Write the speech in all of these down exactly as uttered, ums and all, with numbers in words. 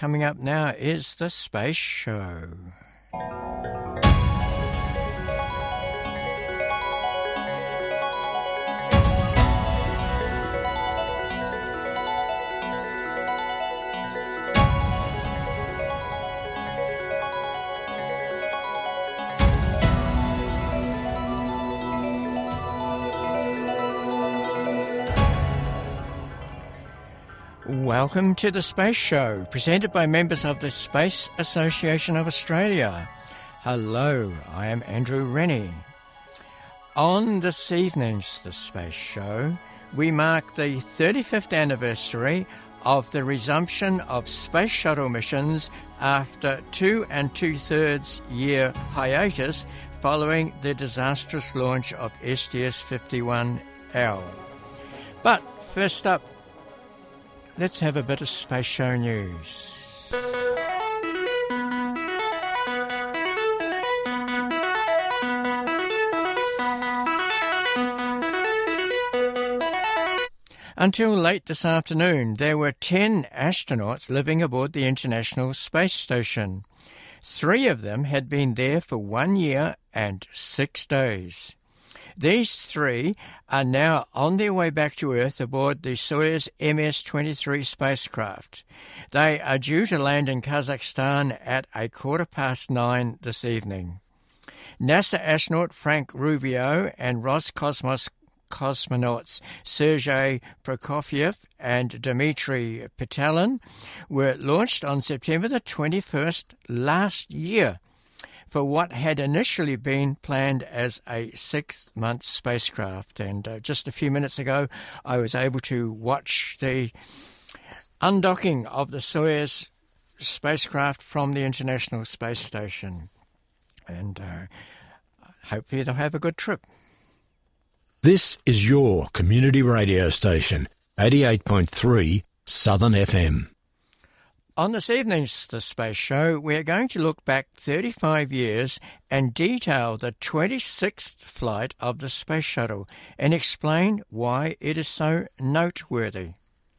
coming up now is The Space Show. Welcome to The Space Show, presented by members of the Space Association of Australia. Hello, I am Andrew Rennie. On this evening's The Space Show, we mark the thirty-fifth anniversary of the resumption of Space Shuttle missions after two and two-thirds year hiatus following the disastrous launch of S T S fifty-one L. But first up, let's have a bit of Space Show news. Until late this afternoon, there were ten astronauts living aboard the International Space Station. Three of them had been there for one year and six days. These three are now on their way back to Earth aboard the Soyuz M S twenty-three spacecraft. They are due to land in Kazakhstan at a quarter past nine this evening. NASA astronaut Frank Rubio and Roscosmos cosmonauts Sergei Prokofiev and Dmitry Petalin were launched on September the twenty-first last year for what had initially been planned as a six-month spacecraft. And uh, just a few minutes ago, I was able to watch the undocking of the Soyuz spacecraft from the International Space Station. And uh, hopefully they'll have a good trip. This is your community radio station, eighty-eight point three Southern F M. On this evening's The Space Show, we're going to look back thirty-five years and detail the twenty-sixth flight of the Space Shuttle and explain why it is so noteworthy.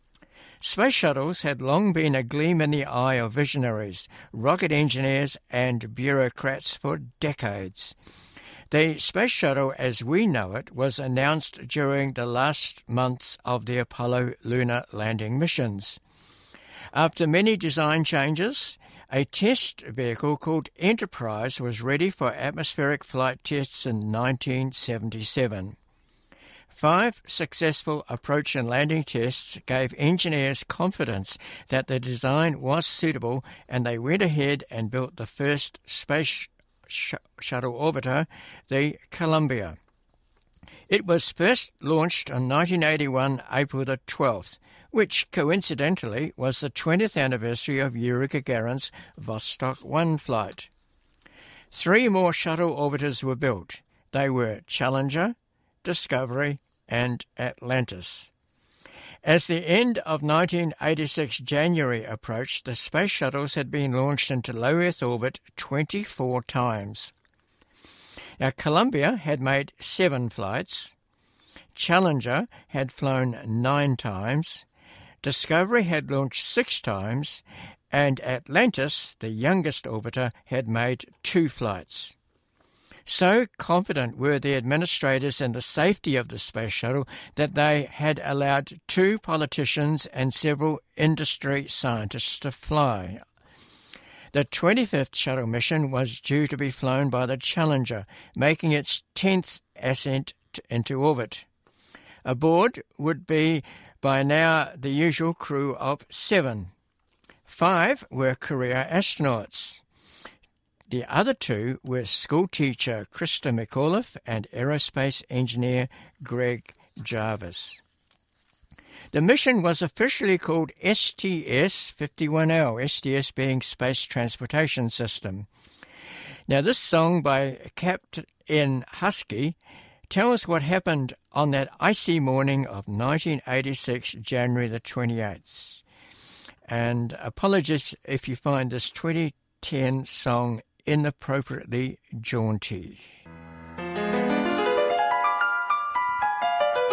Space shuttles had long been a gleam in the eye of visionaries, rocket engineers and bureaucrats for decades. The Space Shuttle, as we know it, was announced during the last months of the Apollo lunar landing missions. After many design changes, a test vehicle called Enterprise was ready for atmospheric flight tests in nineteen seventy-seven. Five successful approach and landing tests gave engineers confidence that the design was suitable, and they went ahead and built the first space sh- shuttle orbiter, the Columbia. It was first launched on nineteen eighty-one, April the twelfth, which coincidentally was the twentieth anniversary of Yuri Gagarin's Vostok one flight. Three more shuttle orbiters were built. They were Challenger, Discovery, and Atlantis. As the end of nineteen eighty-six January approached, the space shuttles had been launched into low Earth orbit twenty-four times. Now, Columbia had made seven flights, Challenger had flown nine times, Discovery had launched six times, and Atlantis, the youngest orbiter, had made two flights. So confident were the administrators in the safety of the space shuttle that they had allowed two politicians and several industry scientists to fly. The twenty-fifth shuttle mission was due to be flown by the Challenger, making its tenth ascent into orbit. Aboard would be by now the usual crew of seven. Five were career astronauts. The other two were schoolteacher Krista McAuliffe and aerospace engineer Greg Jarvis. The mission was officially called S T S fifty-one L, S T S being Space Transportation System. Now, this song by Captain Husky tells what happened on that icy morning of nineteen eighty-six, January the twenty-eighth. And apologies if you find this twenty ten song inappropriately jaunty.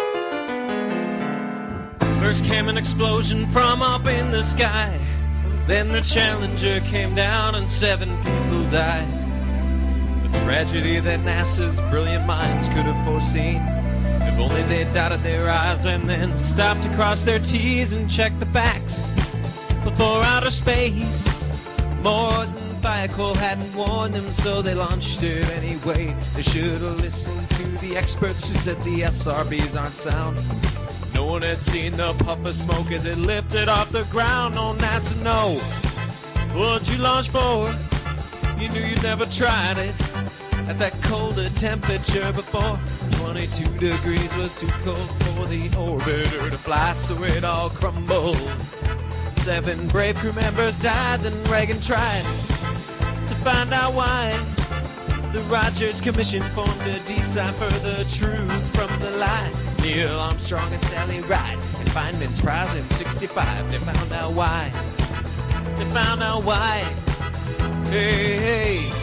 First came an explosion from up in the sky. Then the Challenger came down and seven people died. A tragedy that NASA's brilliant minds could have foreseen. If only they'd dotted their I's and then stopped to cross their T's and check the facts before outer space. More than Viacol hadn't warned them, so they launched it anyway. They should have listened to the experts who said the S R Bs aren't sound. No one had seen the puff of smoke as it lifted off the ground. No, NASA, no. What'd you launch for? You knew you'd never tried it at that colder temperature before. twenty-two degrees was too cold for the orbiter to fly, so it all crumbled. Seven brave crew members died, then Reagan tried to find out why. The Rogers Commission formed to decipher the truth from the lie. Neil Armstrong and Sally Ride and Feynman's Prize in sixty-five. They found out why. They found out why. Hey, hey.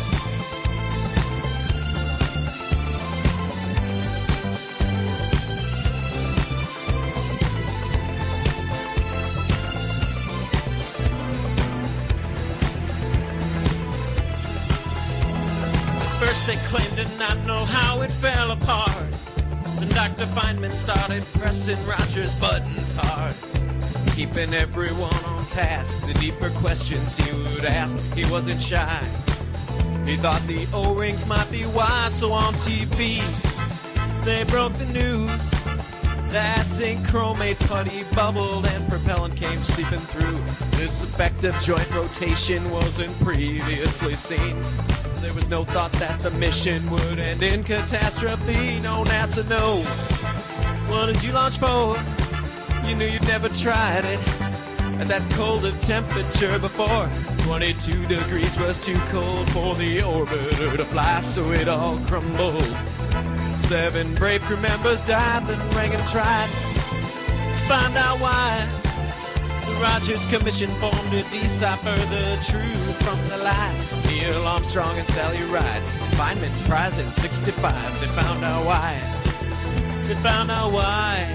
First they claimed to not know how it fell apart. Then Doctor Feynman started pressing Rogers' buttons hard, keeping everyone on task. The deeper questions he would ask, he wasn't shy. He thought the O-rings might be why, so on T V they broke the news that zinc chromate putty bubbled and propellant came seeping through. This effect of joint rotation wasn't previously seen. There was no thought that the mission would end in catastrophe. No, NASA, no. What did you launch for? You knew you'd never tried it at that cold of temperature before. twenty-two degrees was too cold for the orbiter to fly, so it all crumbled. Seven brave crew members died, then Reagan tried to find out why. The Rogers Commission formed to decipher the truth from the lie. Neil Armstrong and Sally Ride, Feynman's Prize in sixty-five. They found out why. They found out why.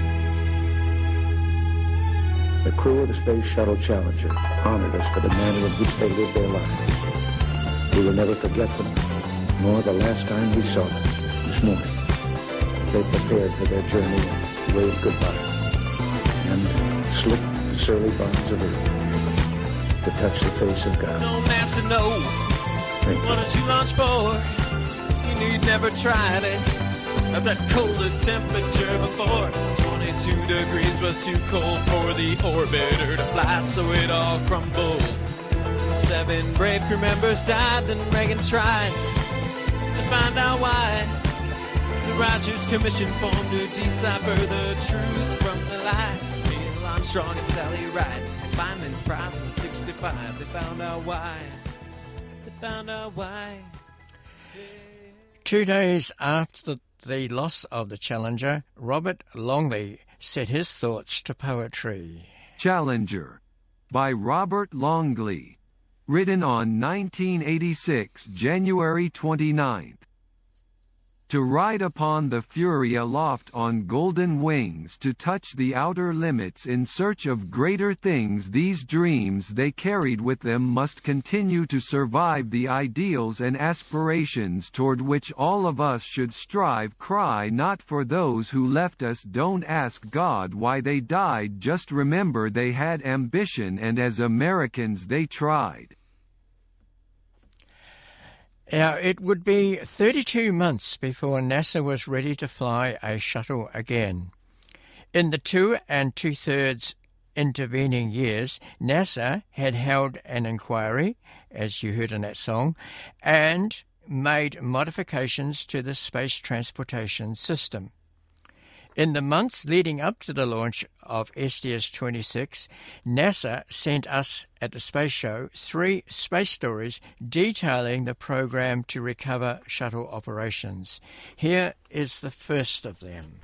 The crew of the Space Shuttle Challenger honored us for the manner in which they lived their lives. We will never forget them, nor the last time we saw them this morning, as they prepared for their journey and waved goodbye, and slipped the surly bonds of earth to touch the face of God. No, NASA, no. What did you launch for? You knew you'd never tried it at that colder temperature before. twenty-two degrees was too cold for the orbiter to fly, so it all crumbled. Seven brave crew members died, then Reagan tried to find out why. The Rogers Commission formed to decipher the truth from the lie. Neil Armstrong and Sally Ride and Feynman's Prize in sixty-five. They found out why. They found out why. Yeah. Two days after the The loss of the Challenger, Robert Longley set his thoughts to poetry. Challenger, by Robert Longley, written on nineteen eighty-six, January twenty-ninth. To ride upon the Fury aloft on golden wings, to touch the outer limits in search of greater things, these dreams they carried with them must continue to survive the ideals and aspirations toward which all of us should strive. Cry not for those who left us, don't ask God why they died, just remember they had ambition and as Americans they tried. Now, it would be thirty-two months before NASA was ready to fly a shuttle again. In the two and two-thirds intervening years, NASA had held an inquiry, as you heard in that song, and made modifications to the space transportation system. In the months leading up to the launch of S T S twenty-six, NASA sent us at the Space Show three space stories detailing the program to recover shuttle operations. Here is the first of them.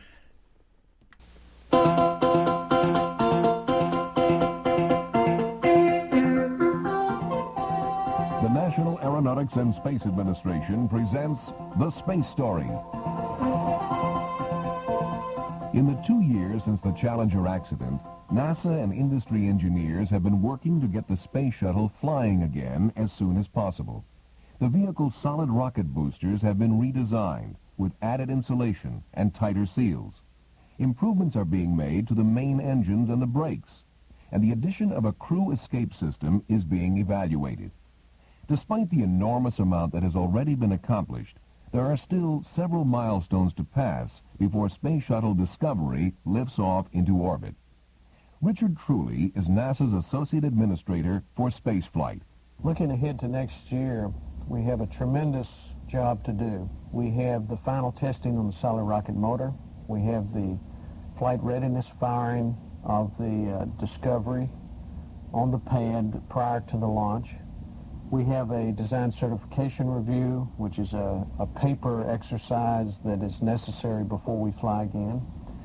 The National Aeronautics and Space Administration presents The Space Story. In the two years since the Challenger accident, NASA and industry engineers have been working to get the space shuttle flying again as soon as possible. The vehicle's solid rocket boosters have been redesigned with added insulation and tighter seals. Improvements are being made to the main engines and the brakes, and the addition of a crew escape system is being evaluated. Despite the enormous amount that has already been accomplished, there are still several milestones to pass before Space Shuttle Discovery lifts off into orbit. Richard Truly is NASA's Associate Administrator for Spaceflight. Looking ahead to next year, we have a tremendous job to do. We have the final testing on the solid rocket motor. We have the flight readiness firing of the uh, Discovery on the pad prior to the launch. We have a design certification review, which is a, a paper exercise that is necessary before we fly again.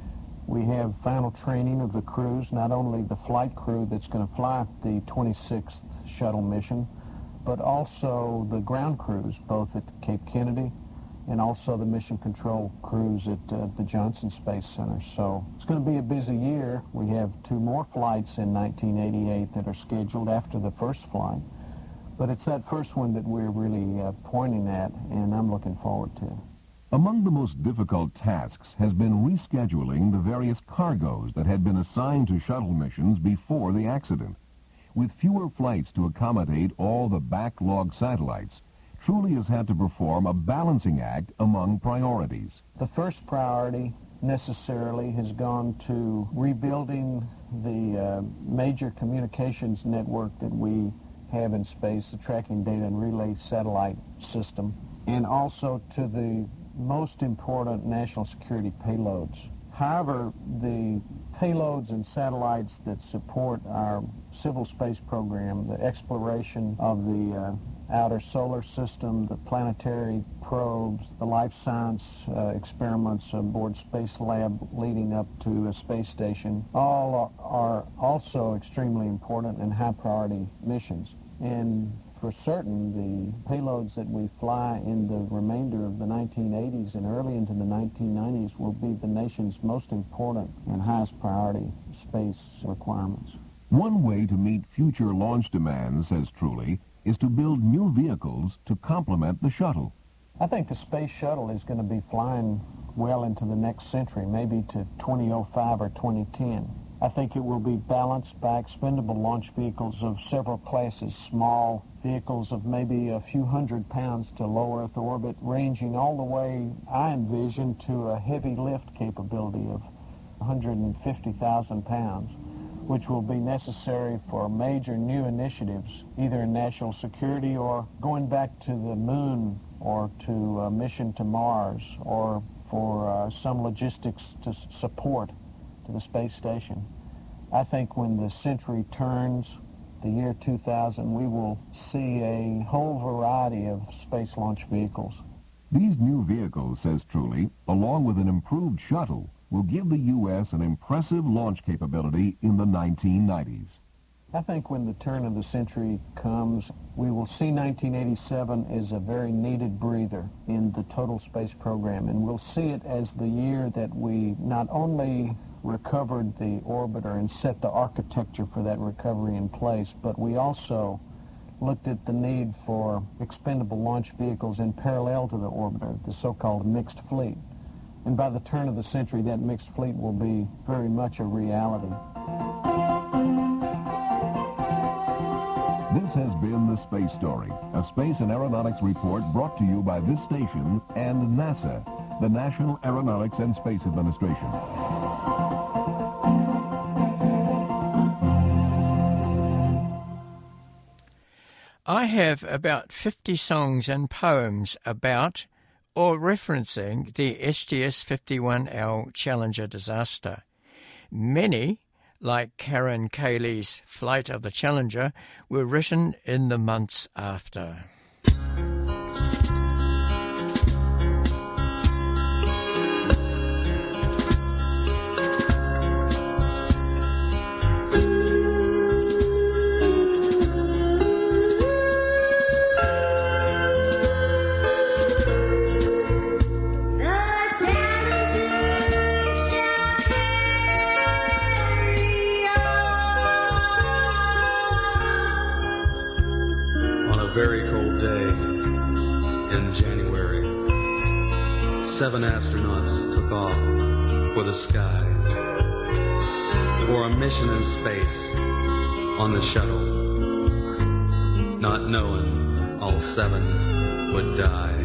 We have final training of the crews, not only the flight crew that's going to fly the twenty-sixth shuttle mission, but also the ground crews, both at Cape Kennedy and also the mission control crews at uh, the Johnson Space Center. So it's going to be a busy year. We have two more flights in nineteen eighty-eight that are scheduled after the first flight. But it's that first one that we're really uh, pointing at, and I'm looking forward to. Among the most difficult tasks has been rescheduling the various cargoes that had been assigned to shuttle missions before the accident. With fewer flights to accommodate all the backlogged satellites, Truly has had to perform a balancing act among priorities. The first priority necessarily has gone to rebuilding the uh, major communications network that we have in space, the Tracking Data and Relay Satellite System, and also to the most important national security payloads. However, the payloads and satellites that support our civil space program, the exploration of the uh, outer solar system, the planetary probes, the life science uh, experiments aboard Space Lab leading up to a space station, all are, are also extremely important and high priority missions. And for certain, the payloads that we fly in the remainder of the nineteen eighties and early into the nineteen nineties will be the nation's most important and highest priority space requirements. One way to meet future launch demands, says Truly, is to build new vehicles to complement the shuttle. I think the space shuttle is going to be flying well into the next century, maybe to twenty oh five or twenty ten. I think it will be balanced by expendable launch vehicles of several classes, small vehicles of maybe a few hundred pounds to low Earth orbit, ranging all the way, I envision, to a heavy lift capability of one hundred fifty thousand pounds, which will be necessary for major new initiatives, either in national security or going back to the moon or to a mission to Mars or for uh, some logistics to support to the space station. I think when the century turns, the year two thousand, we will see a whole variety of space launch vehicles. These new vehicles, says Truly, along with an improved shuttle, will give the U S an impressive launch capability in the nineteen nineties. I think when the turn of the century comes, we will see nineteen eighty-seven as a very needed breather in the total space program, and we'll see it as the year that we not only recovered the orbiter and set the architecture for that recovery in place, but we also looked at the need for expendable launch vehicles in parallel to the orbiter, the so-called mixed fleet. And by the turn of the century, that mixed fleet will be very much a reality. This has been The Space Story, a space and aeronautics report brought to you by this station and NASA, the National Aeronautics and Space Administration. I have about fifty songs and poems about or referencing the S T S fifty-one L Challenger disaster. Many, like Karen Cayley's Flight of the Challenger, were written in the months after. The Challenger shall carry very cold day in January, seven astronauts took off for the sky for a mission in space on the shuttle, not knowing all seven would die.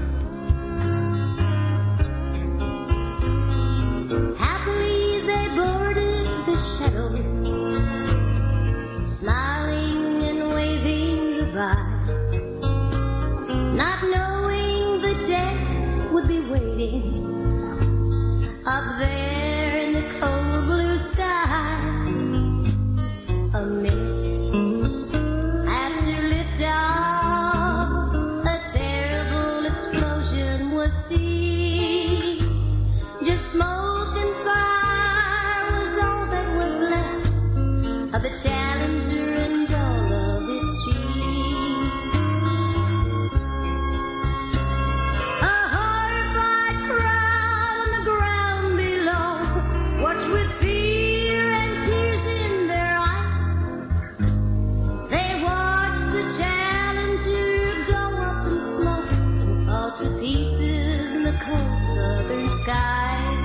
Happily they boarded the shuttle, smiling and waving goodbye, not knowing the death would be waiting up there in the cold blue skies. A minute after liftoff, a terrible explosion was seen. Just smoke and fire was all that was left of the Challenger and all of its chiefs. A horrified crowd on the ground below watched with fear and tears in their eyes. They watched the Challenger go up in smoke and fall to pieces in the cold southern sky.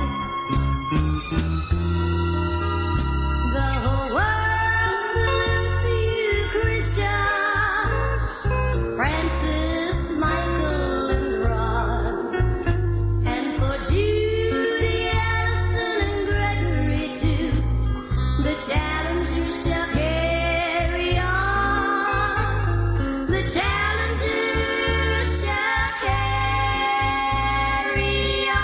The whole world salutes you, Christian, Francis, Michael, and Rod, and for Judy, Allison, and Gregory too. The Challenger shall carry on. The Challenger shall carry on.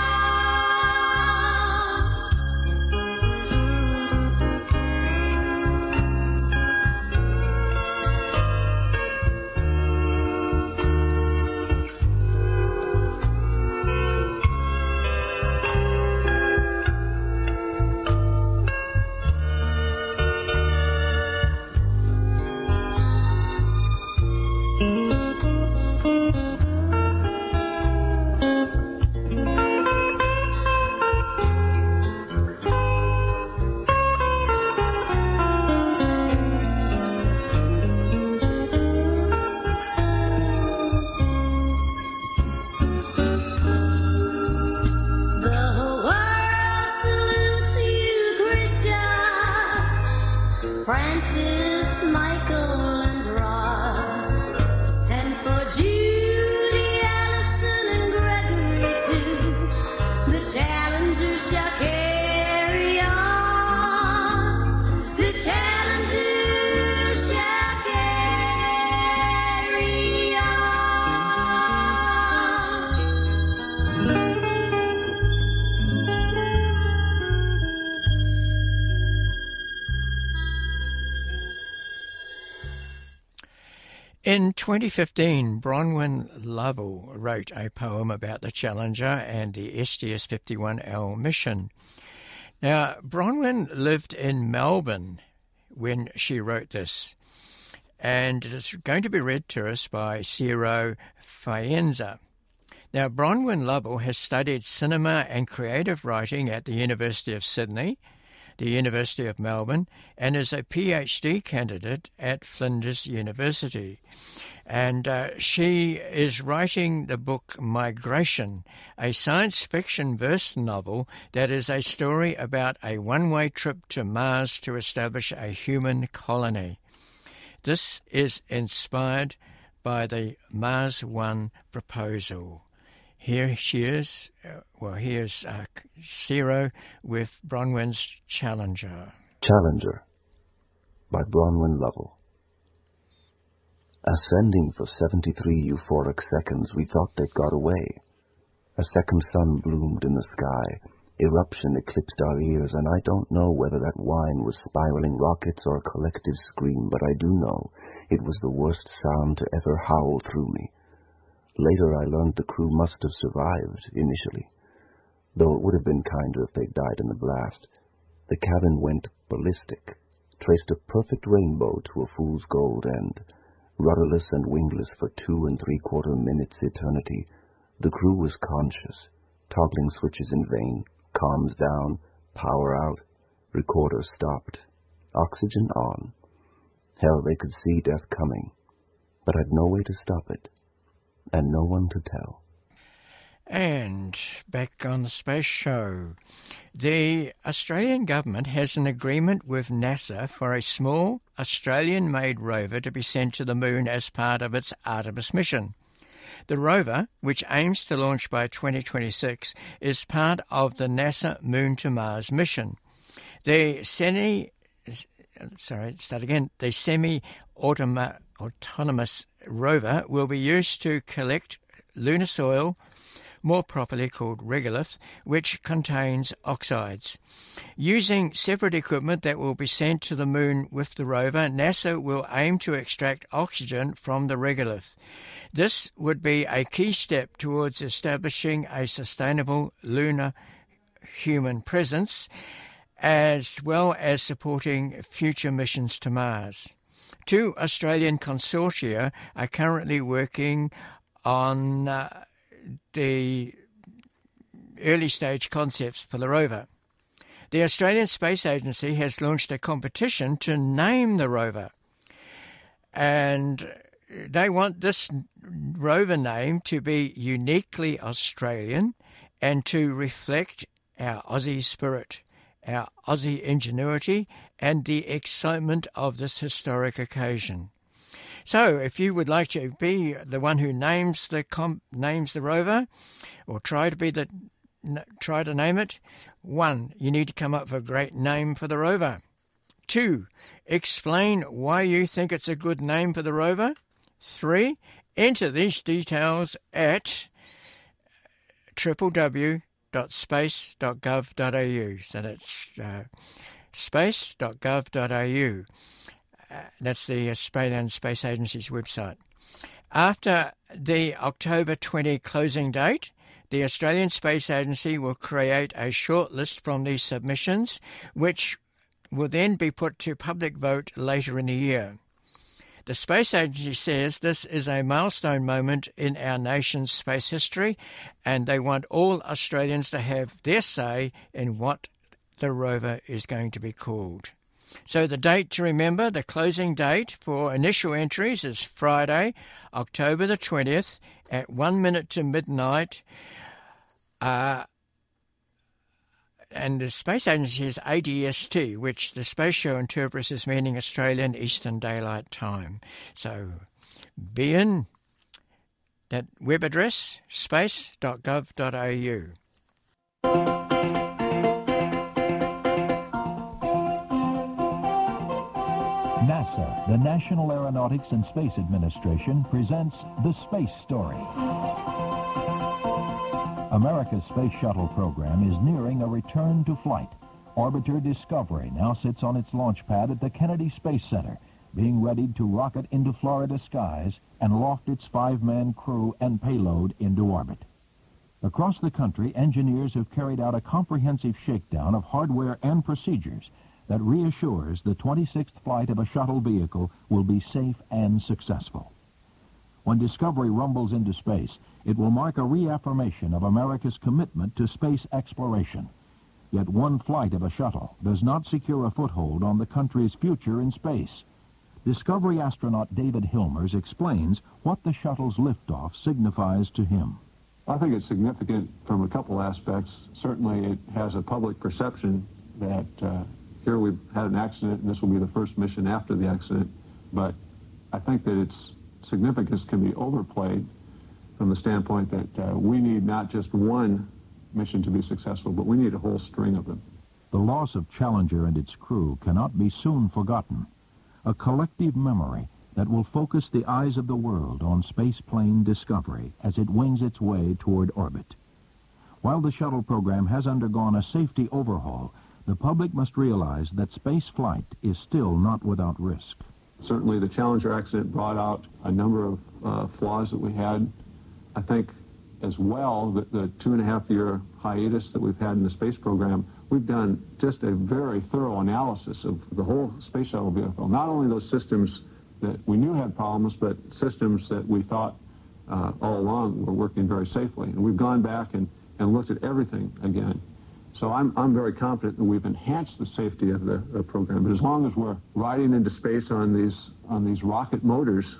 The whole world salutes you, Christian, Francis, Michael, and Rod, and for Judy, Allison, and Gregory too. The Challenger shall carry on. The Challenger shall carry on. In twenty fifteen, Bronwyn Lovell wrote a poem about the Challenger and the S T S fifty-one L mission. Now, Bronwyn lived in Melbourne when she wrote this, and it's going to be read to us by Ciro Faenza. Now, Bronwyn Lovell has studied cinema and creative writing at the University of Sydney, the University of Melbourne, and is a PhD candidate at Flinders University. And uh, she is writing the book Migration, a science fiction verse novel that is a story about a one-way trip to Mars to establish a human colony. This is inspired by the Mars One proposal. Here she is, uh, well, here's uh, Ciro with Bronwyn's Challenger. Challenger by Bronwyn Lovell. Ascending for seventy-three euphoric seconds, we thought they'd got away. A second sun bloomed in the sky. Eruption eclipsed our ears, and I don't know whether that whine was spiraling rockets or a collective scream, but I do know it was the worst sound to ever howl through me. Later I learned the crew must have survived, initially, though it would have been kinder if they'd died in the blast. The cabin went ballistic, traced a perfect rainbow to a fool's gold end. Rudderless and wingless for two and three-quarter minutes eternity, the crew was conscious, toggling switches in vain, comms down, power out, recorder stopped, oxygen on. Hell, they could see death coming. but I'd no way to stop it, and no one to tell. And back on the space show, the Australian government has an agreement with NASA for a small Australian-made rover to be sent to the moon as part of its Artemis mission. The rover, which aims to launch by twenty twenty-six, is part of the NASA Moon to Mars mission. The semi, sorry, start again. The semi-autonomous rover will be used to collect lunar soil, more properly called regolith, which contains oxides. Using separate equipment that will be sent to the moon with the rover, NASA will aim to extract oxygen from the regolith. This would be a key step towards establishing a sustainable lunar human presence, as well as supporting future missions to Mars. Two Australian consortia are currently working on uh, the early stage concepts for the rover. The Australian Space Agency has launched a competition to name the rover, and they want this rover name to be uniquely Australian and to reflect our Aussie spirit, our Aussie ingenuity, and the excitement of this historic occasion. So, if you would like to be the one who names the comp, names the rover, or try to be the try to name it, one, you need to come up with a great name for the rover. Two, explain why you think it's a good name for the rover. Three, enter these details at w w w dot space dot gov dot a u. So that's uh, space dot gov dot a u. Uh, that's the Australian Space Agency's website. After the October twentieth closing date, the Australian Space Agency will create a shortlist from these submissions, which will then be put to public vote later in the year. The Space Agency says this is a milestone moment in our nation's space history, and they want all Australians to have their say in what the rover is going to be called. So the date to remember, the closing date for initial entries is Friday, October the twentieth at one minute to midnight. Uh, and the Space Agency is A D S T, which the Space Show interprets as meaning Australian Eastern Daylight Time. So be in that web address, space dot gov dot a u. NASA, the National Aeronautics and Space Administration, presents The Space Story. America's space shuttle program is nearing a return to flight. Orbiter Discovery now sits on its launch pad at the Kennedy Space Center, being readied to rocket into Florida skies and loft its five-man crew and payload into orbit. Across the country, engineers have carried out a comprehensive shakedown of hardware and procedures that reassures the twenty-sixth flight of a shuttle vehicle will be safe and successful. When Discovery rumbles into space, it will mark a reaffirmation of America's commitment to space exploration. Yet one flight of a shuttle does not secure a foothold on the country's future in space. Discovery astronaut David Hilmers explains what the shuttle's liftoff signifies to him. I think it's significant from a couple aspects. Certainly it has a public perception that uh, here we've had an accident and this will be the first mission after the accident, but I think that its significance can be overplayed from the standpoint that uh, we need not just one mission to be successful, but we need a whole string of them. The loss of Challenger and its crew cannot be soon forgotten. A collective memory that will focus the eyes of the world on spaceplane Discovery as it wings its way toward orbit. While the shuttle program has undergone a safety overhaul, the public must realize that space flight is still not without risk. Certainly the Challenger accident brought out a number of uh, flaws that we had. I think as well that the two and a half year hiatus that we've had in the space program, we've done just a very thorough analysis of the whole space shuttle vehicle. Not only those systems that we knew had problems, but systems that we thought uh, all along were working very safely. And we've gone back and, and looked at everything again. So I'm, I'm very confident that we've enhanced the safety of the, the program. But as long as we're riding into space on these, on these rocket motors,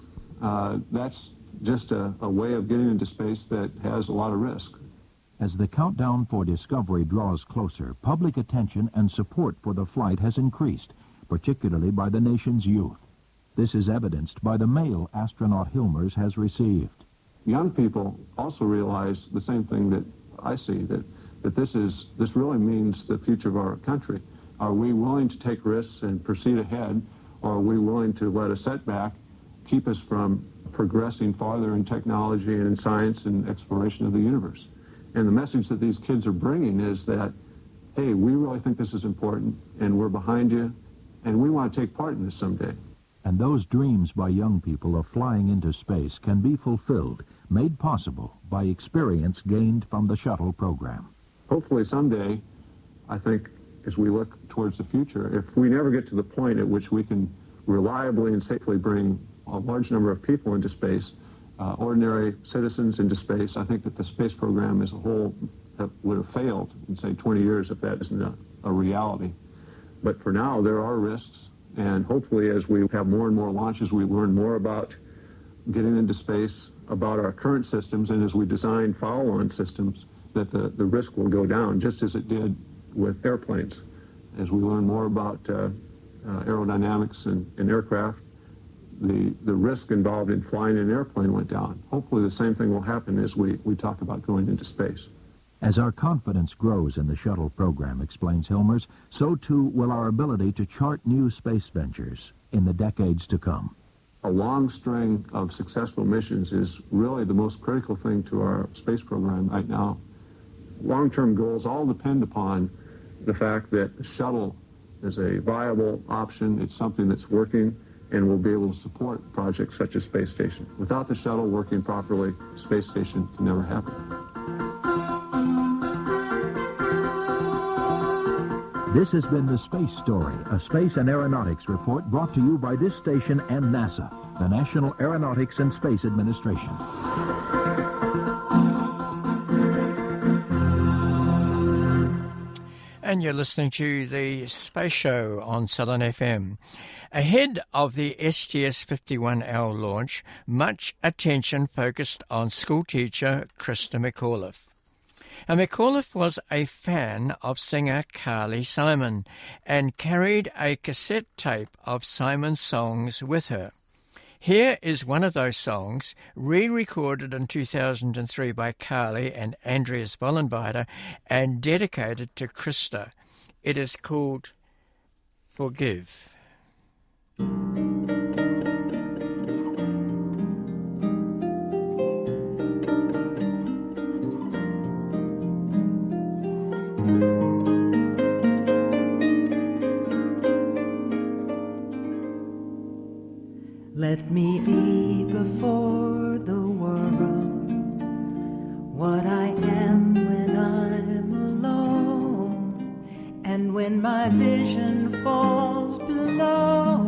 uh, that's just a, a way of getting into space that has a lot of risk. As the countdown for Discovery draws closer, public attention and support for the flight has increased, particularly by the nation's youth. This is evidenced by the mail astronaut Hilmers has received. Young people also realize the same thing that I see, that, that this is this really means the future of our country. Are we willing to take risks and proceed ahead, or are we willing to let a setback keep us from progressing farther in technology and in science and exploration of the universe? And the message that these kids are bringing is that, hey, we really think this is important, and we're behind you, and we want to take part in this someday. And those dreams by young people of flying into space can be fulfilled, made possible by experience gained from the shuttle program. Hopefully someday, I think, as we look towards the future, if we never get to the point at which we can reliably and safely bring a large number of people into space, uh, ordinary citizens into space, I think that the space program as a whole have, would have failed in, say, twenty years if that isn't a, a reality. But for now, there are risks, and hopefully as we have more and more launches, we learn more about getting into space, about our current systems, and as we design follow-on systems, that the, the risk will go down, just as it did with airplanes. As we learn more about uh, uh, aerodynamics and, and aircraft, the, the risk involved in flying an airplane went down. Hopefully the same thing will happen as we, we talk about going into space. As our confidence grows in the shuttle program, explains Hilmers, so too will our ability to chart new space ventures in the decades to come. A long string of successful missions is really the most critical thing to our space program right now. Long-term goals all depend upon the fact that the shuttle is a viable option, it's something that's working, and will be able to support projects such as Space Station. Without the shuttle working properly, Space Station can never happen. This has been The Space Story, a space and aeronautics report brought to you by this station and NASA, the National Aeronautics and Space Administration. And you're listening to the Space Show on Southern F M. Ahead of the S T S fifty-one L launch, much attention focused on schoolteacher Krista McAuliffe. And McAuliffe was a fan of singer Carly Simon and carried a cassette tape of Simon's songs with her. Here is one of those songs, re-recorded in two thousand three by Carly and Andreas Vollenweider and dedicated to Krista. It is called Forgive. Let me be before the world what I am when I'm alone, and when my vision falls below,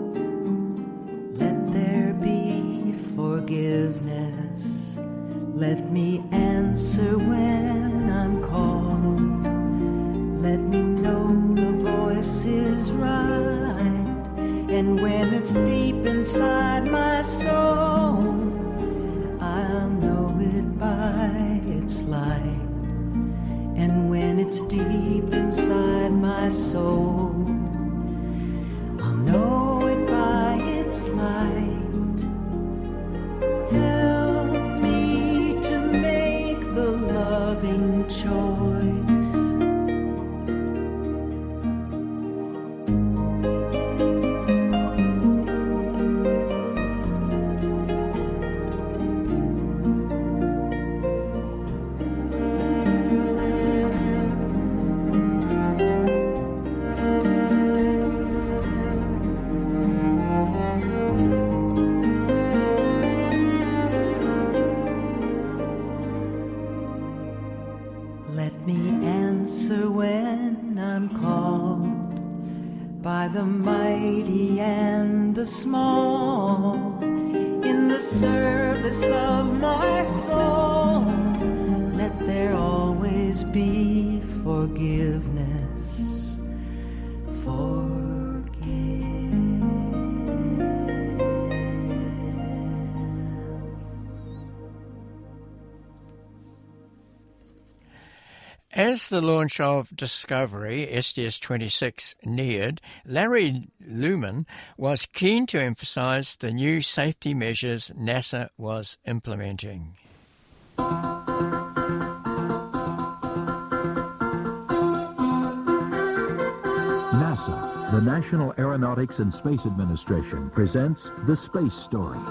let there be forgiveness. Let me answer when I'm called. Let me know the voice is right. And when it's deep inside my soul, I'll know it by its light. And when it's deep inside my soul, I'll know it by its light. Help me to make the loving choice. The mighty and the small, in the service of my soul, let there always be forgiveness. Forgive. As the launch of Discovery S T S twenty-six neared, Larry Luman was keen to emphasize the new safety measures NASA was implementing. NASA, the National Aeronautics and Space Administration, presents The Space Story.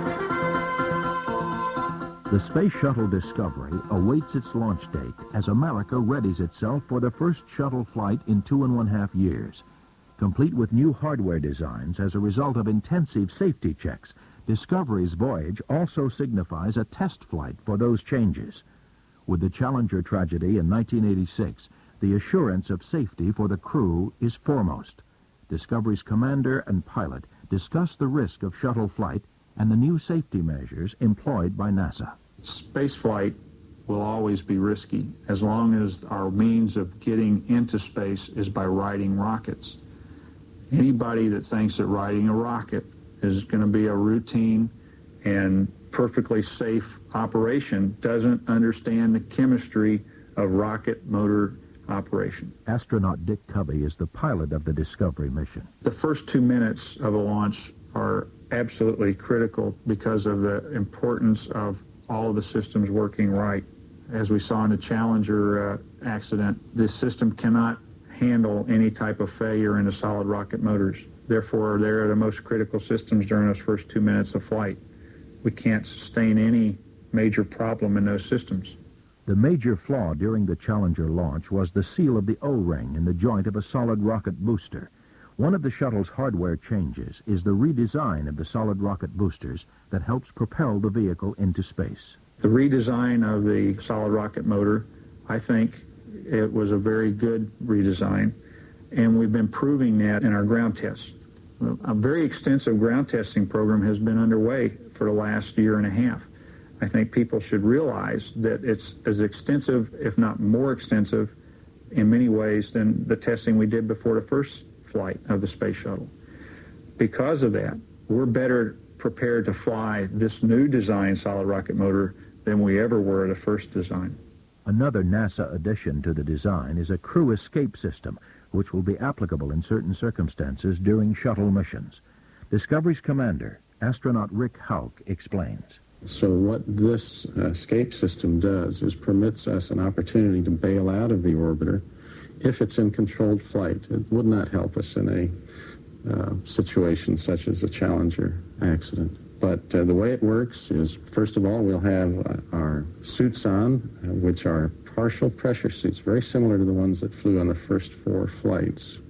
The Space Shuttle Discovery awaits its launch date as America readies itself for the first shuttle flight in two and one half years. Complete with new hardware designs as a result of intensive safety checks, Discovery's voyage also signifies a test flight for those changes. With the Challenger tragedy in nineteen eighty-six, the assurance of safety for the crew is foremost. Discovery's commander and pilot discuss the risk of shuttle flight and the new safety measures employed by NASA. Space flight will always be risky as long as our means of getting into space is by riding rockets. Anybody that thinks that riding a rocket is going to be a routine and perfectly safe operation doesn't understand the chemistry of rocket motor operation. Astronaut Dick Covey is the pilot of the Discovery mission. The first two minutes of a launch are absolutely critical because of the importance of all of the systems working right. As we saw in the Challenger uh, accident, this system cannot handle any type of failure in the solid rocket motors. Therefore, they're the most critical systems during those first two minutes of flight. We can't sustain any major problem in those systems. The major flaw during the Challenger launch was the seal of the O-ring in the joint of a solid rocket booster. One of the shuttle's hardware changes is the redesign of the solid rocket boosters that helps propel the vehicle into space. The redesign of the solid rocket motor, I think it was a very good redesign, and we've been proving that in our ground tests. A very extensive ground testing program has been underway for the last year and a half. I think people should realize that it's as extensive, if not more extensive, in many ways than the testing we did before the first flight of the space shuttle. Because of that, we're better prepared to fly this new design solid rocket motor than we ever were the first design. Another NASA addition to the design is a crew escape system, which will be applicable in certain circumstances during shuttle missions. Discovery's commander, astronaut Rick Houck, explains. So what this uh, escape system does is permits us an opportunity to bail out of the orbiter if it's in controlled flight. It would not help us in a uh, situation such as the Challenger accident. But uh, the way it works is, first of all, we'll have uh, our suits on, uh, which are partial pressure suits, very similar to the ones that flew on the first four flights.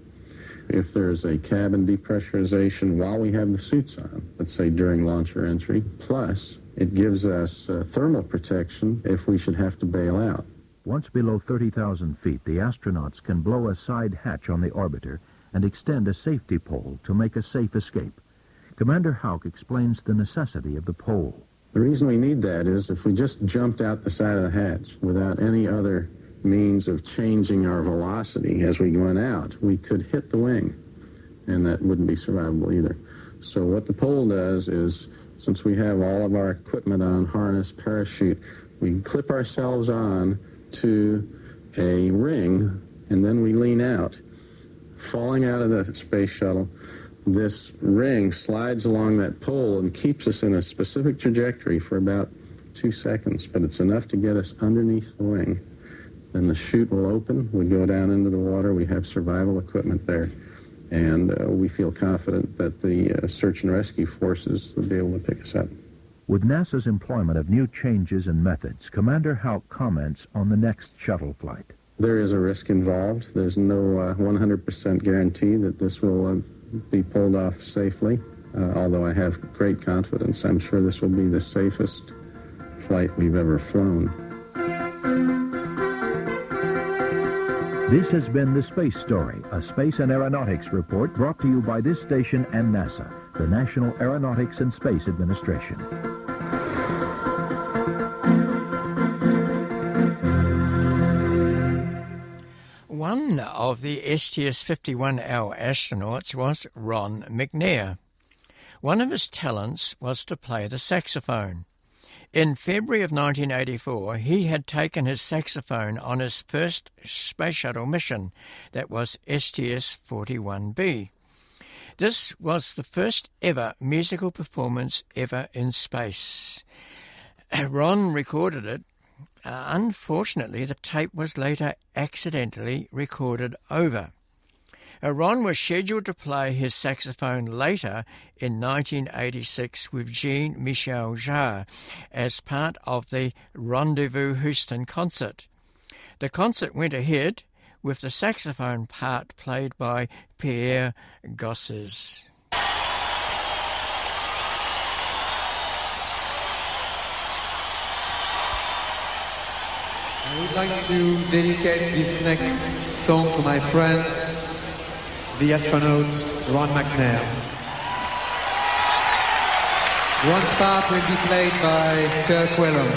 If there's a cabin depressurization while we have the suits on, let's say during launcher entry, plus it gives us uh, thermal protection if we should have to bail out. Once below thirty thousand feet, the astronauts can blow a side hatch on the orbiter and extend a safety pole to make a safe escape. Commander Houck explains the necessity of the pole. The reason we need that is if we just jumped out the side of the hatch without any other means of changing our velocity as we went out, we could hit the wing, and that wouldn't be survivable either. So what the pole does is, since we have all of our equipment on, harness, parachute, we can clip ourselves on to a ring, and then we lean out. Falling out of the space shuttle, this ring slides along that pole and keeps us in a specific trajectory for about two seconds, but it's enough to get us underneath the wing. Then the chute will open, we go down into the water, we have survival equipment there, and uh, we feel confident that the uh, search and rescue forces will be able to pick us up. With NASA's employment of new changes and methods, Commander Houck comments on the next shuttle flight. There is a risk involved. There's no uh, one hundred percent guarantee that this will uh, be pulled off safely, uh, although I have great confidence. I'm sure this will be the safest flight we've ever flown. This has been The Space Story, a space and aeronautics report brought to you by this station and NASA, the National Aeronautics and Space Administration. One of the S T S fifty-one L astronauts was Ron McNair. One of his talents was to play the saxophone. In February of nineteen eighty-four, he had taken his saxophone on his first space shuttle mission, that was S T S forty-one B. This was the first ever musical performance ever in space. Ron recorded it. Uh, unfortunately, the tape was later accidentally recorded over. Uh, Ron was scheduled to play his saxophone later in nineteen eighty-six with Jean-Michel Jarre as part of the Rendezvous Houston concert. The concert went ahead with the saxophone part played by Pierre Gosses. I would like to dedicate this next song to my friend, the astronaut Ron McNair. Ron's part will be played by Kirk Whelan.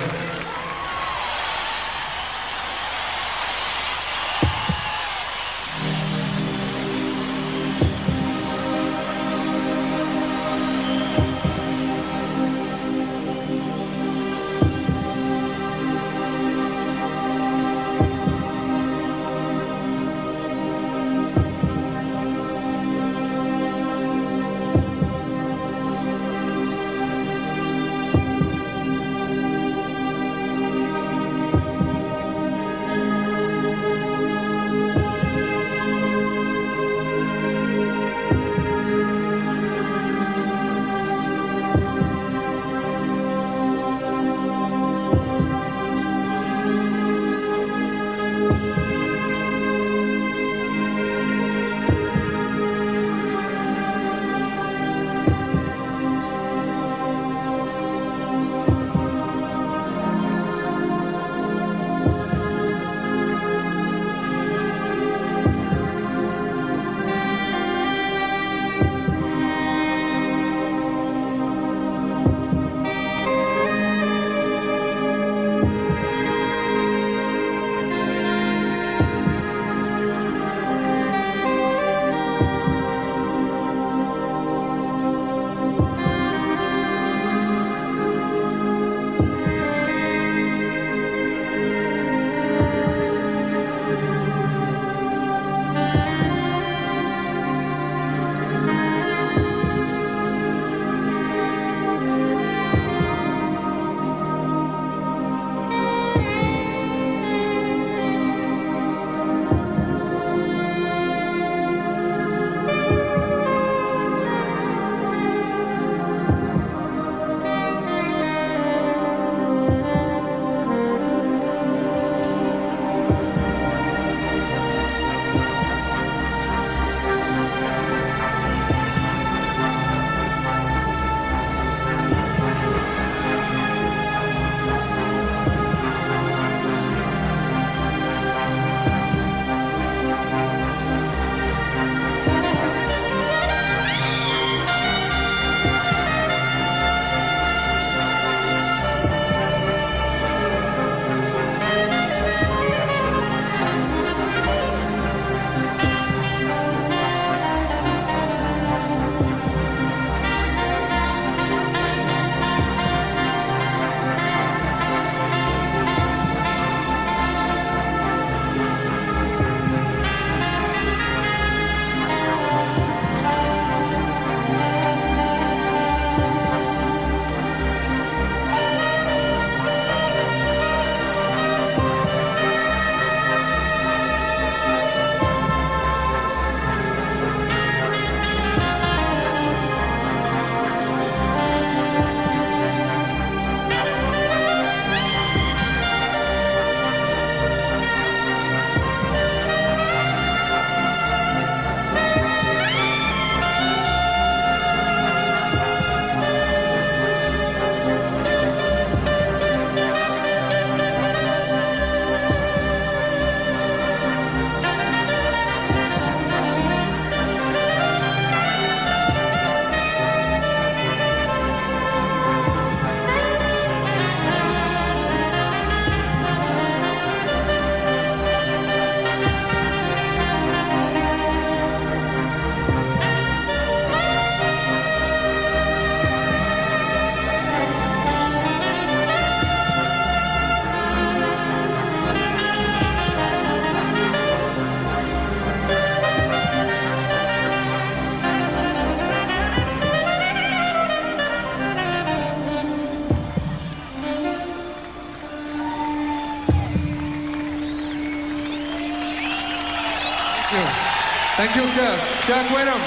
Thank you, Kirk. Kirk Windham.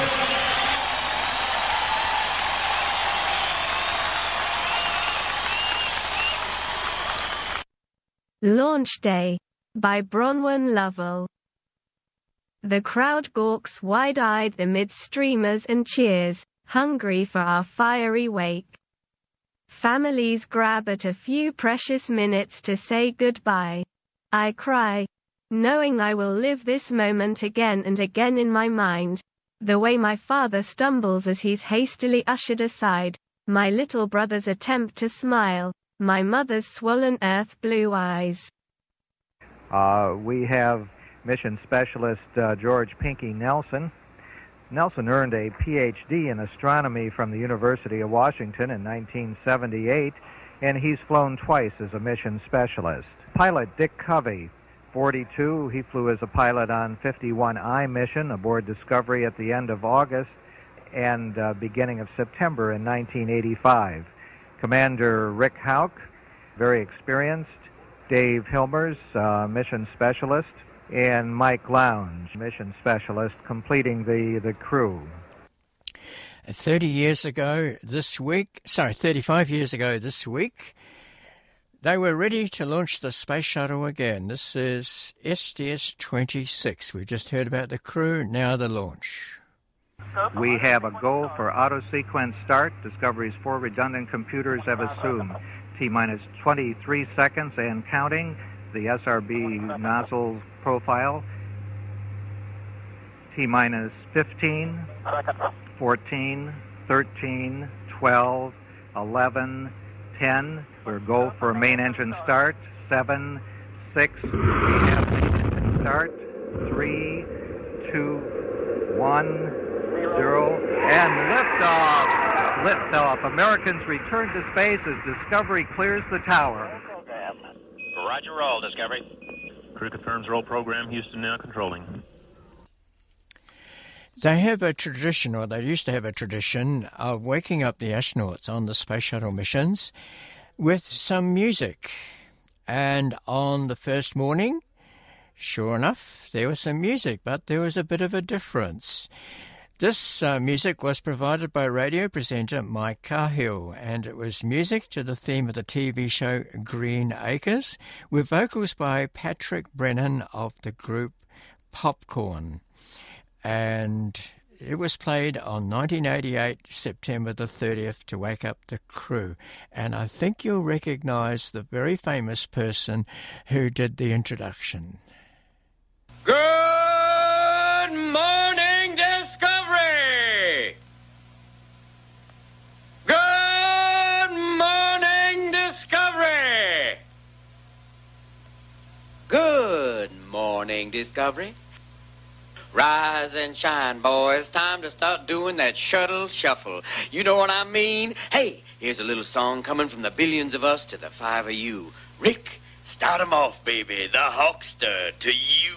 Launch Day by Bronwyn Lovell. The crowd gawks wide-eyed amid streamers and cheers, hungry for our fiery wake. Families grab at a few precious minutes to say goodbye. I cry, knowing I will live this moment again and again in my mind. The way my father stumbles as he's hastily ushered aside, my little brother's attempt to smile, my mother's swollen earth blue eyes. Uh, we have Mission Specialist uh, George Pinky Nelson. Nelson earned a P H D in astronomy from the University of Washington in nineteen seventy-eight, and he's flown twice as a mission specialist. Pilot Dick Covey, forty-two, he flew as a pilot on fifty-one I mission aboard Discovery at the end of August and uh, beginning of September in nineteen eighty-five. Commander Rick Hauk, very experienced. Dave Hilmers, uh, mission specialist. And Mike Lounge, mission specialist, completing the, the crew. thirty years ago this week, sorry, thirty-five years ago this week, they were ready to launch the Space Shuttle again. This is S D S twenty-six. We've just heard about the crew, now the launch. We have a go for auto-sequence start. Discovery's four redundant computers have assumed T-minus twenty-three seconds and counting. The S R B nozzle profile, T-minus fifteen, fourteen, thirteen, twelve, eleven, ten. We're go for main engine start, seven, six, we have main engine start, three, two, one, zero, and liftoff! Liftoff. Americans return to space as Discovery clears the tower. Roger, roll, Discovery. Crew confirms roll program. Houston now controlling. They have a tradition, or they used to have a tradition, of waking up the astronauts on the Space Shuttle missions with some music. And on the first morning, sure enough, there was some music, but there was a bit of a difference. This uh, music was provided by radio presenter Mike Cahill, and it was music to the theme of the T V show Green Acres, with vocals by Patrick Brennan of the group Popcorn. And it was played on nineteen eighty-eight, September the thirtieth, to wake up the crew. And I think you'll recognise the very famous person who did the introduction. Good morning, Discovery! Good morning, Discovery! Good morning, Discovery. Rise and shine, boys. Time to start doing that shuttle shuffle. You know what I mean? Hey, here's a little song coming from the billions of us to the five of you. Rick, start 'em off, baby. The Hawkster to you.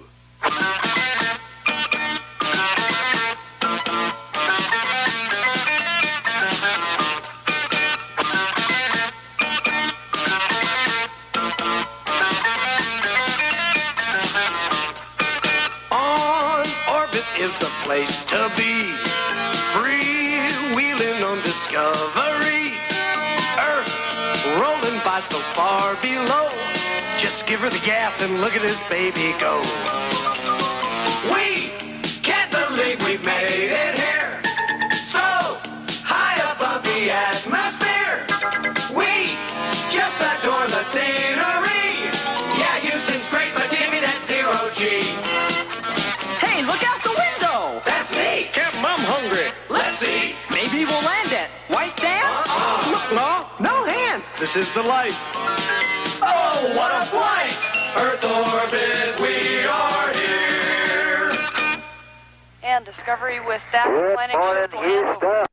Is the place to be. Free-wheeling on Discovery. Earth rolling by so far below. Just give her the gas and look at this baby go. We can't believe we've made it here. So high above the atmosphere. We just adore the scenery. Yeah, Houston's great, but give me that zero G. Hey, look out the window! That's me! Captain, I'm hungry. Let's eat. Maybe we'll land at White Sands? Uh-uh. No, no hands. This is the life. Oh, what a flight! Earth orbit, we are here. And Discovery with staff planning.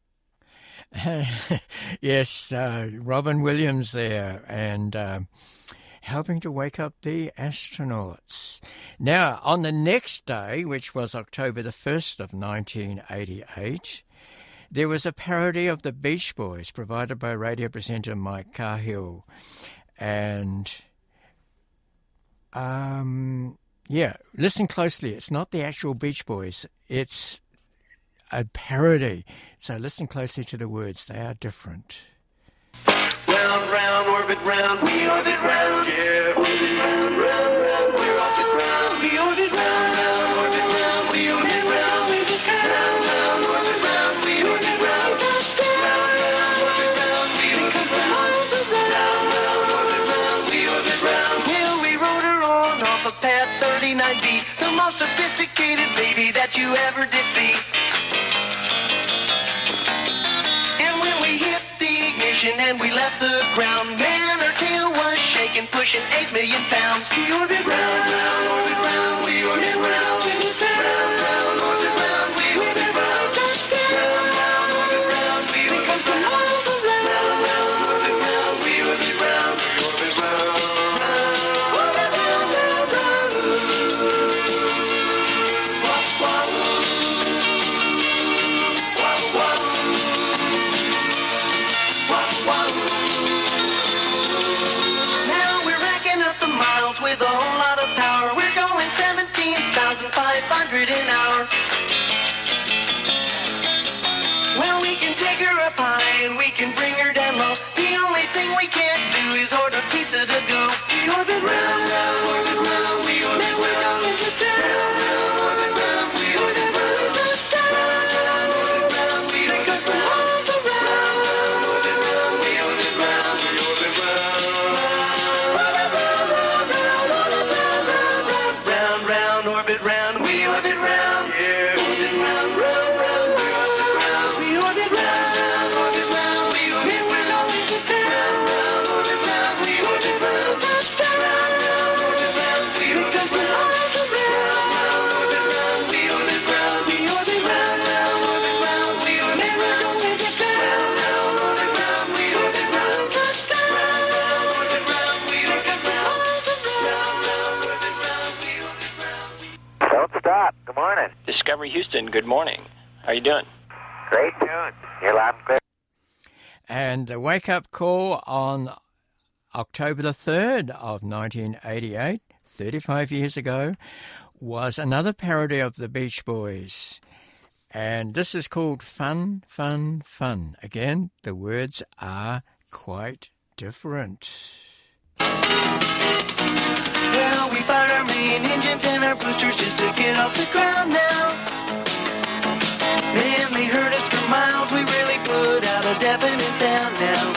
Yes, uh, Robin Williams there, and uh, helping to wake up the astronauts. Now, on the next day, which was October the first of nineteen eighty-eight, there was a parody of the Beach Boys provided by radio presenter Mike Cahill. And um, Yeah, listen closely. It's not the actual Beach Boys. It's a parody. So listen closely to the words. They are different. Round, round, orbit round, we orbit round. Yeah, orbit round, round, round, we're off the ground. We orbit round, round, orbit round, we orbit round. Round, round, orbit round, we orbit round. Round, round, orbit round, we orbit round. Round, round, orbit round, we orbit round. Well, we rode her on off of Path thirty-nine B, the most sophisticated baby that you ever did see. And when we hit the ignition and we left the ground, man, our tail was shaking, pushing eight million pounds. We orbit round, round, orbit round, we orbit round. Round, round, orbit round, we orbit round. Round, round, orbit round, we orbit round. Round, round, orbit round, we orbit round. We orbit round. Orbit round, round, round. Wop, wop. Wop, wop. Wop, wop. Now we're racking up the miles with a whole lot of power. We're going seventeen thousand five hundred an hour. Well, we can take her up high and we can bring her down low. The only thing we can't do is order pizza to go. We orbit round, round, orbit round, we orbit round. Round, round, orbit round, we orbit round. Round, round, orbit round, we orbit round. Round, round, orbit round, we orbit round. We orbit round. Round, round, orbit round, we orbit round. Yeah, orbit round, round, round, we're off the ground. We orbit round, round, orbit round, we orbit round. Round, round, orbit round, we orbit round. Round, round, orbit round, we orbit round. Round, round, orbit round, we orbit round. We orbit round, round, orbit round, we orbit round. Round, round, orbit round, we orbit round. Round, round, orbit round, we orbit round. Round, round, orbit round, we orbit round. Don't stop. Good morning. Discovery Houston, good morning. How you doing? Great tune. You're loud and clear. And the wake-up call on October the third of nineteen eighty-eight, thirty-five years ago, was another parody of the Beach Boys. And this is called Fun, Fun, Fun. Again, the words are quite different. Well, we fired our main engines and our boosters just to get off the ground now. Man, they heard us for miles, we really put out a definite sound now.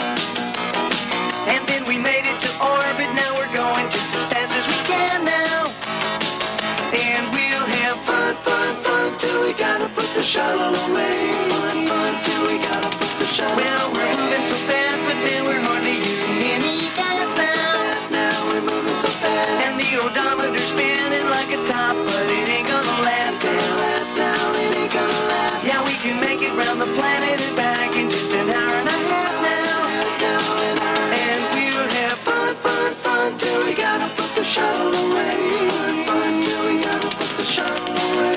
And then we made it to orbit, now we're going just as fast as we can now. And we'll have fun, fun, fun, till we gotta put the shuttle away. Fun, fun, till we gotta put the shuttle away. Well, we're moving so fast, but then we're hardly using any gas now. Now we're moving so fast. And the odometer's spinning like a top, but it ain't gonna last now. Last now, it ain't gonna last. Yeah, we can make it round the planet and back in just an hour and a half now. And we'll have fun, fun, fun, till we gotta put the shuttle away. Fun, fun, till we gotta put the shuttle away.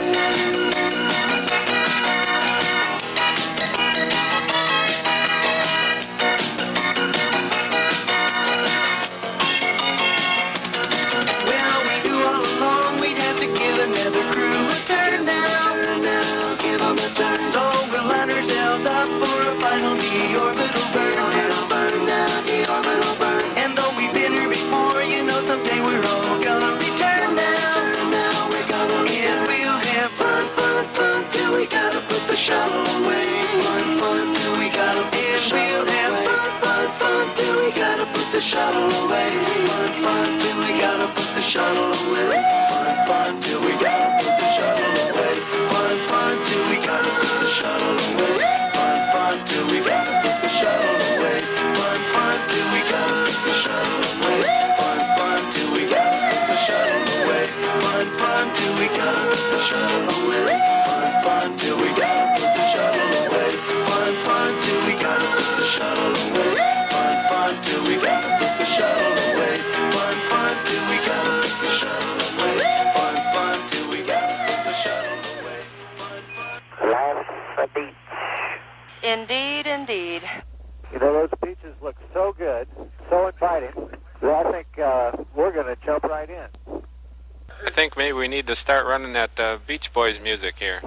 Well, we knew all along we'd have to give another crew a turn now. Give them a turn. So we'll line ourselves up for a final deorbital burn down. Burn down, deorbital burn. And though we've been here before, you know someday we're all gonna return now. Now we're gonna and we'll have fun, fun, fun, till we gotta put the shuttle away. Fun, fun, till we gotta put the shuttle away. And we'll have fun, fun, fun, till we gotta put the shuttle away. Fun, fun, till we gotta put the shuttle away. Fun, fun, till we gotta put the shuttle away. Fun, fun, till we gotta put the shuttle away. Fun, fun, till we gotta put the shuttle away. Fun, fun, till we gotta put the shuttle away. Fun, fun, till we gotta put the shuttle away. Fun, fun, till we gotta put the shuttle away. Fun, fun, till we gotta put the shuttle away. Fun, fun, till we gotta put the shuttle away. Fun, fun, till we gotta put the shuttle away. Fun, fun, till we gotta put the shuttle away. Fun, fun, till we gotta put the shuttle away. Last beach. Indeed, indeed. You know, those beaches look so good, so inviting, that I think uh, we're going to jump right in. I think maybe we need to start running that uh, Beach Boys music here.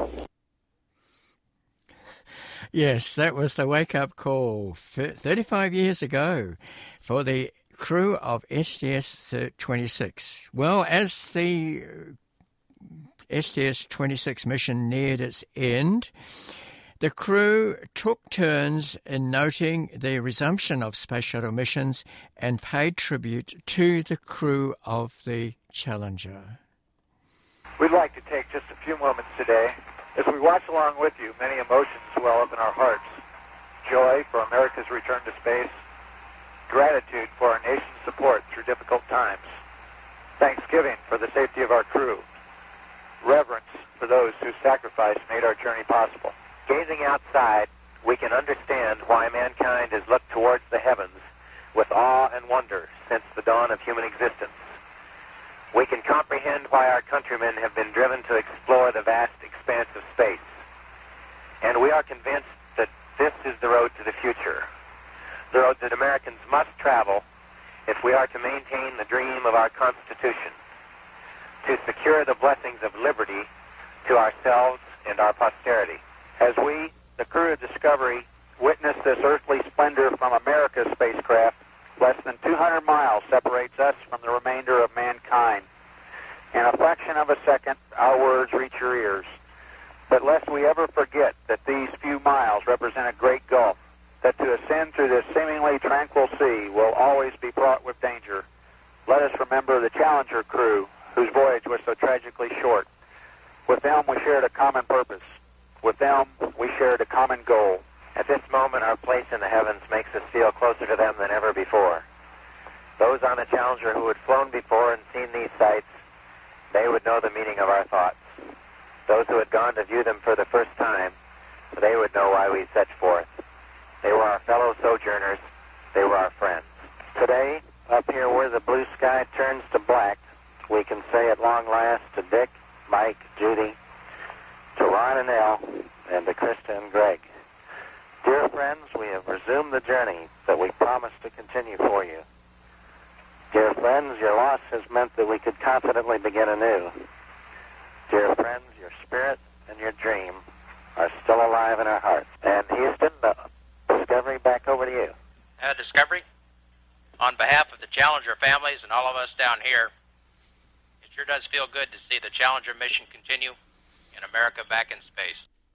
Yes, that was the wake-up call thirty-five years ago for the crew of S T S twenty-six. Well, as the S T S twenty-six mission neared its end, the crew took turns in noting the resumption of Space Shuttle missions and paid tribute to the crew of the Challenger. We'd like to take just a few moments today. As we watch along with you, many emotions well up in our hearts. Joy for America's return to space, gratitude for our nation's support through difficult times, thanksgiving for the safety of our crew, reverence for those whose sacrifice made our journey possible. Gazing outside, we can understand why mankind has looked towards the heavens with awe and wonder since the dawn of human existence. We can comprehend why our countrymen have been driven to explore the vast expanse of space. And we are convinced that this is the road to the future, the road that Americans must travel if we are to maintain the dream of our Constitution, to secure the blessings of liberty to ourselves and our posterity. As we, the crew of Discovery, witness this earthly splendor from America's spacecraft, less than two hundred miles separates us from the remainder of mankind. In a fraction of a second, our words reach your ears. But lest we ever forget that these few miles represent a great gulf, that to ascend through this seemingly tranquil sea will always be fraught with danger, let us remember the Challenger crew, whose voyage was so tragically short. With them, we shared a common purpose. With them, we shared a common goal. At this moment, our place in the heavens makes us feel closer to them than ever before. Those on the Challenger who had flown before and seen these sights, they would know the meaning of our thoughts. Those who had gone to view them for the first time, they would know why we set forth. They were our fellow sojourners. They were our friends. Today, up here where the blue sky turns to black, we can say at long last to Dick, Mike, Judy, to Ron and Elle, and to Krista and Greg. Dear friends, we have resumed the journey that we promised to continue for you. Dear friends, your loss has meant that we could confidently begin anew. Dear friends, your spirit and your dream are still alive in our hearts. And Houston, the Discovery, back over to you. Uh, Discovery, on behalf of the Challenger families and all of us down here, it sure does feel good to see the Challenger mission continue and America back in space.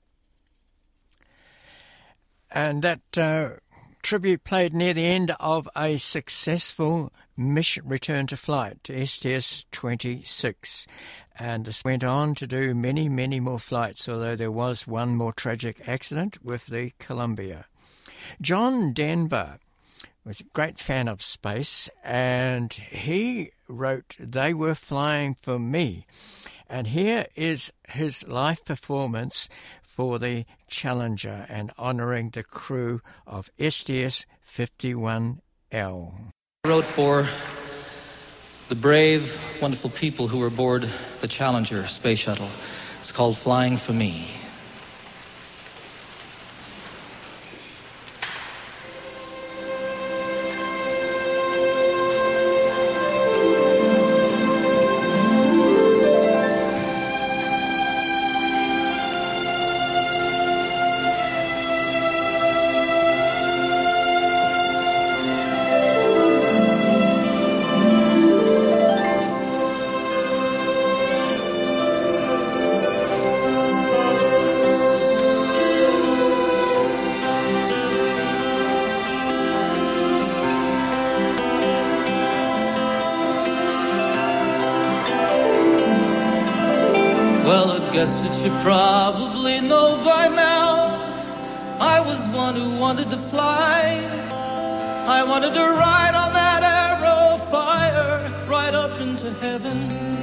And that uh, tribute played near the end of a successful mission return to flight to S T S twenty-six. And this went on to do many, many more flights, although there was one more tragic accident with the Columbia. John Denver was a great fan of space, and he wrote, "They were flying for me." And here is his live performance for the Challenger and honouring the crew of S T S fifty-one L. I wrote for the brave, wonderful people who were aboard the Challenger space shuttle. It's called Flying for Me. Guess that you probably know by now, I was one who wanted to fly. I wanted to ride on that arrow fire right up into heaven.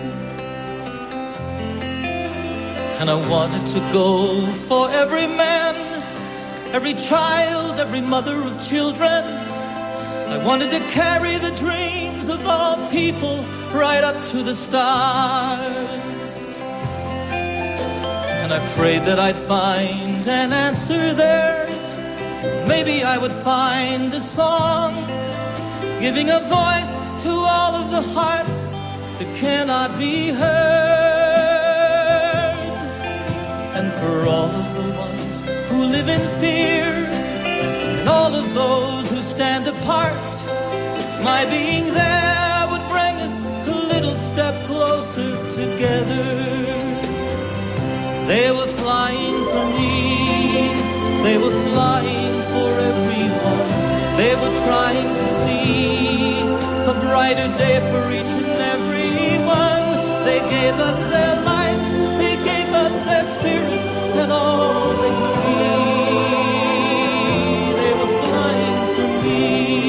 And I wanted to go for every man, every child, every mother of children. I wanted to carry the dreams of all people right up to the stars. And I prayed that I'd find an answer there. Maybe I would find a song giving a voice to all of the hearts that cannot be heard. And for all of the ones who live in fear, and all of those who stand apart, my being there would bring us a little step closer together. They were flying for me, they were flying for everyone. They were trying to see a brighter day for each and every one. They gave us their light, they gave us their spirit, and all they could be. They were flying for me,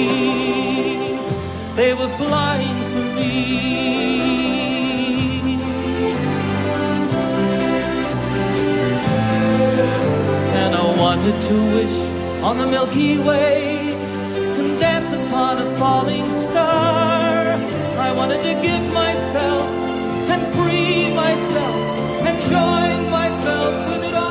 they were flying for me. And I wanted to wish on the Milky Way and dance upon a falling star. I wanted to give myself and free myself and join myself with it all.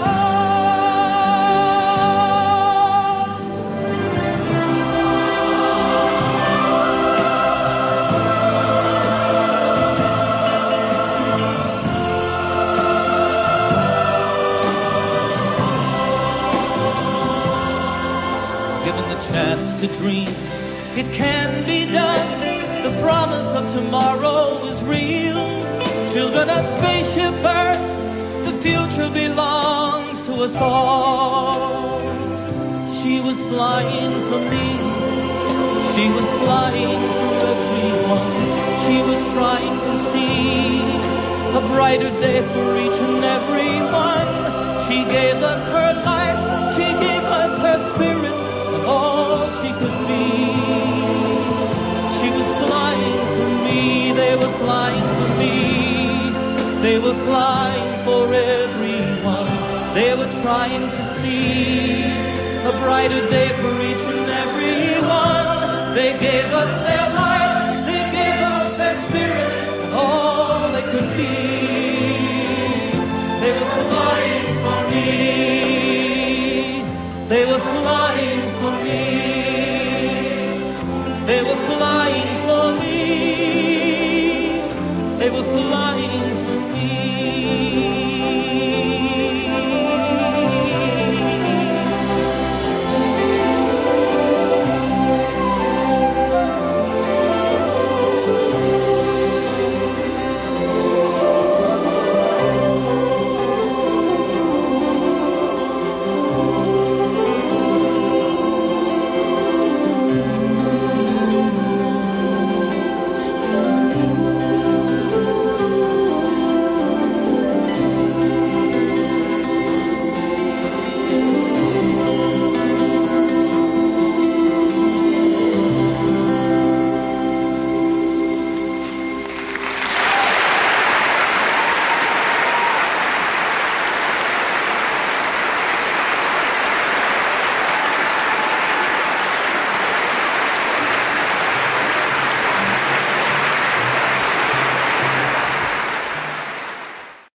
Given the chance to dream, it can be done. The promise of tomorrow is real. Children of Spaceship Earth, the future belongs to us all. She was flying for me, she was flying for everyone. She was trying to see a brighter day for each and every one. She gave us her light, she gave us her spirit, and all she could be. She was flying for me, they were flying for me. They were flying for everyone. They were trying to see a brighter day for each and every one. They gave us their light, they gave us their spirit, and all they could be. They were flying for me. They were flying for me. They were flying for me. They were flying.